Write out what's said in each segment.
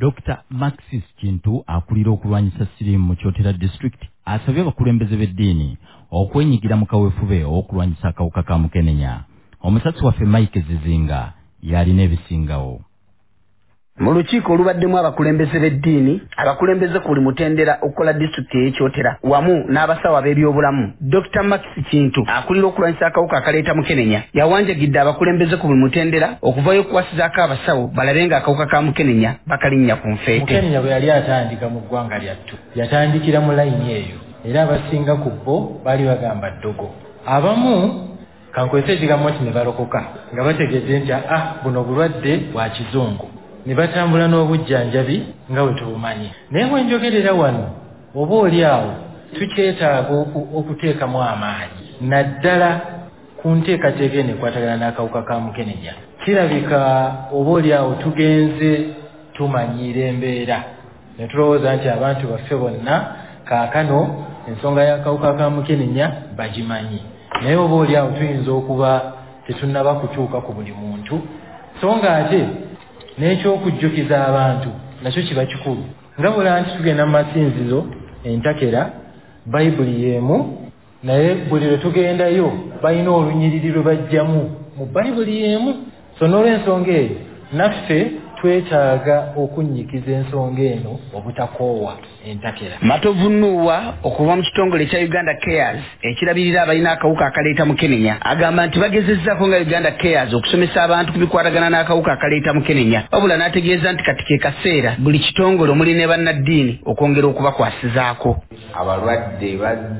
Dr. Maxis Kintu akulira okulwanyisa siriimu mu Kyotera District asabye abakulembeze b'eddiini okwenyigira mu kaweefube okulwanyisa akawuka ka Mukenenya. Omusasi waffe Mike Zizinga yalina ebisingawo. Mu lukiiko olubaddemu abakulembeze b'eddiini abakulembeze ku buli mutendera okukola disitulikiti y'Ekyotera wamu n'abasawo ab'ebyobulamu. Dr. Max Kintu akulira okulwanyisa akawuka akaleeta Mukenenya yawanjagidde abakulembeze ku buli mutendera okuvayo okukwasizaako abasawo balabe nga akawuka ka Mukenenya bakalinnya ku nfeete. Mukenenya bwe yali atandika mu ggwanga lyattu yatandikira mu layini eyo era abasinga ku bo baali bagamba ddogo. Abamu kankwese ekigambo nti ne balokoka nga bategedde nti buno bulwadde bwa kizungu. Ne batambula n'obujjanjabi nga bwe tubumanyi. Naye bwe njogerera wano oba oli awo tukyetaaga okuteekamu amaanyi naddala ku nteekateeka eno ekwatagana n'akawuka ka Mukenenya. Kirabika oba oli awo tugenze tumanyiira embeera ne tulowooza nti abantu baffe bonna kaakano ensonga y'akawuka ka Mukenenya bagimanyi. Naye oba oli awo tuyinza okuba tetunnaba kukyuka ku buli muntu so nga ate n'ekyokujjukiza abantu nakyo kiba kikulu. Nga bula nti tugenda mu masinzizo entakera bayibuli y'emu naye buli lwe tugendayo balina olunyiriri lwe bajjamu mu bayibuli y'emu. So n'olw'ensonga eyo naffe twetaaga okunnyikiza ensonga eno obutakoowa entakera. Matovu Nuwa okuva mu kitongole kya Uganda Cares ekirabirira abalina akawuka akaleeta Mukenenya agamba nti bagezezzaako nga Uganda Cares okusomesa abantu ku bikwatagana n'akawuka akaleeta Mukenenya wabula n'ategeeza nti kati ke kaseera buli kitongole omuli ne bannaddiini okwongera okubakwasizaako. Abalwadde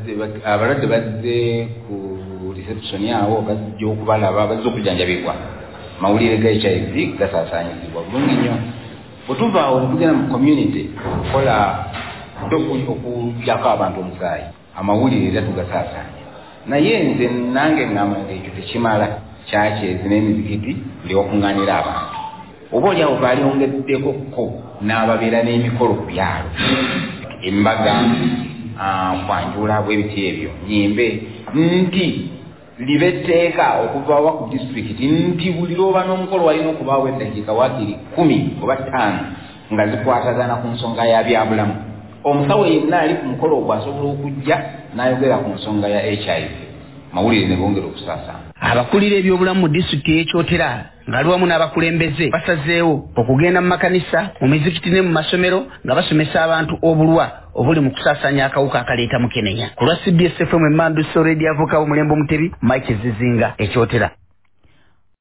bazze ku reception yawo bazze okubalaba bazze okujjanjabibwa. Mawulire ga HIV gasaasaanyizibwa bulungi nnyo. Bwe tuvaawo ne tugenda mu community kola okugyako abantu omusaayi amawulire era tugasaasaanya. Naye nze nange ngamba nti ekyo tekimala kyakyezi n'emizikiti buli wakuŋŋaanira abantu. Oba oli awo baalyongeddeko n'ababeera n'emikolo ku byalo embaga kwanjula bw'ebiti ebyo nyimbe nti libetteeka okuva ku disitulikiti nti buli lw'oba n'omukolo walina okubaawo eddakiika waakiri 10 oba 5 nga zikwatagana ku nsonga ya byabulamu. Omusawo yenna ali ku mukolo ogwo asobola okujja n'ayogera ku nsonga ya HIV. Mawulire ne bongera okusaasaana. Abakulira ebyobulamu mu disitulikiti y'Ekyotera nga wamu n'abakulembeze basazeewo okugenda mu makanisa mu mizikiti ne mu masomero nga basomesa abantu obulwa obuli mu kusaasaanya akawuka akaleeta Mukenenya. Ku lwa CBS FM Emmandu Radio avoka omulembe Omutebi Mike Zizinga Ekyotera.